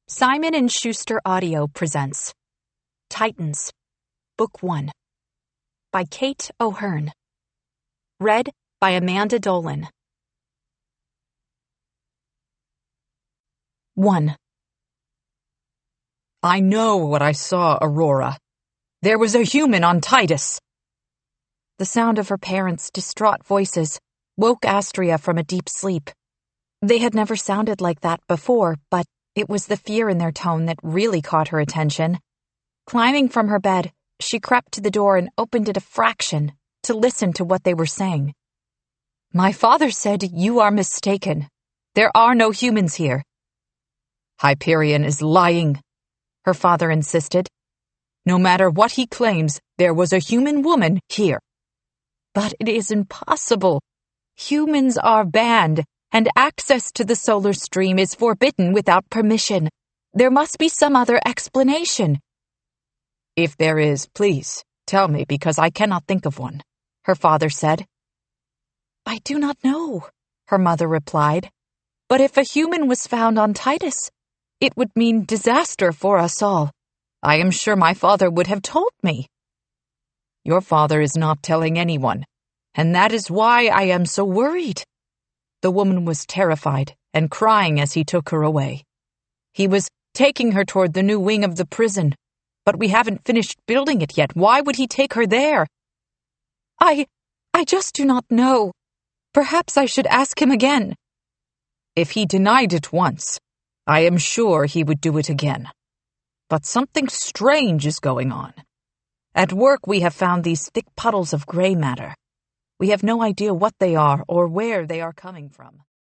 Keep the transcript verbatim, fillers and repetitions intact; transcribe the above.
Simon and Schuster Audio presents Titans, Book One, by Kate O'Hearn. Read by Amanda Dolan. One. I know what I saw, Aurora. There was a human on Titus. The sound of her parents' distraught voices woke Astria from a deep sleep. They had never sounded like that before, but it was the fear in their tone that really caught her attention. Climbing from her bed, she crept to the door and opened it a fraction to listen to what they were saying. "My father said you are mistaken. There are no humans here." "Hyperion is lying," her father insisted. "No matter what he claims, there was a human woman here." "But it is impossible. Humans are banned, and access to the solar stream is forbidden without permission. There must be some other explanation." "If there is, please, tell me, because I cannot think of one," her father said. "I do not know," her mother replied. "But if a human was found on Titus, it would mean disaster for us all. I am sure my father would have told me." "Your father is not telling anyone, and that is why I am so worried." The woman was terrified and crying as he took her away. "He was taking her toward the new wing of the prison, but we haven't finished building it yet. Why would he take her there?" I... I just do not know. Perhaps I should ask him again." "If he denied it once, I am sure he would do it again. But something strange is going on. At work we have found these thick puddles of gray matter. We have no idea what they are or where they are coming from."